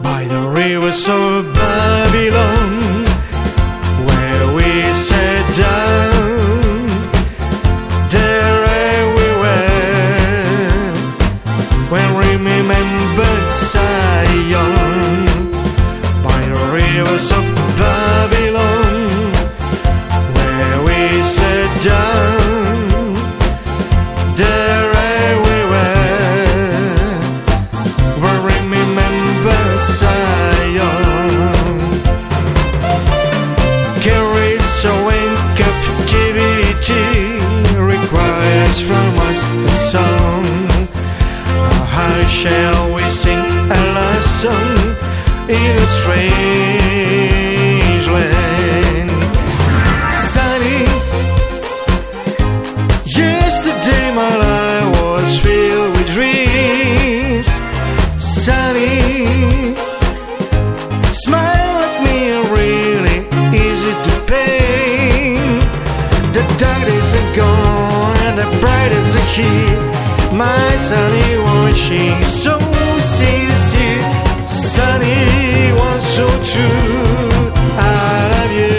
by the rivers of Babylon, where we sat down. There we were, when we remembered Zion, by the rivers of Babylon, where we sat down. There we were, when we remembered Zion. Carries away captivity, requires from us a song. How shall we sing a love song in a strange land? Sunny, yesterday my life was filled with dreams. Sunny, smile at me, really easy to paint. The dark days are gone and the bright is here. My sunny watching so sincere, sunny was so true. I love you.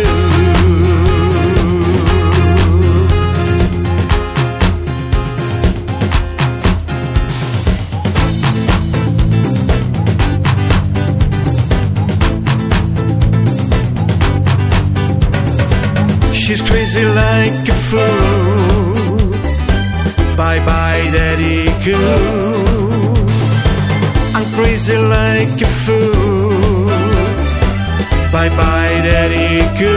She's crazy like a fool. Bye bye, daddy cool. I'm crazy like a fool. Bye bye, daddy cool.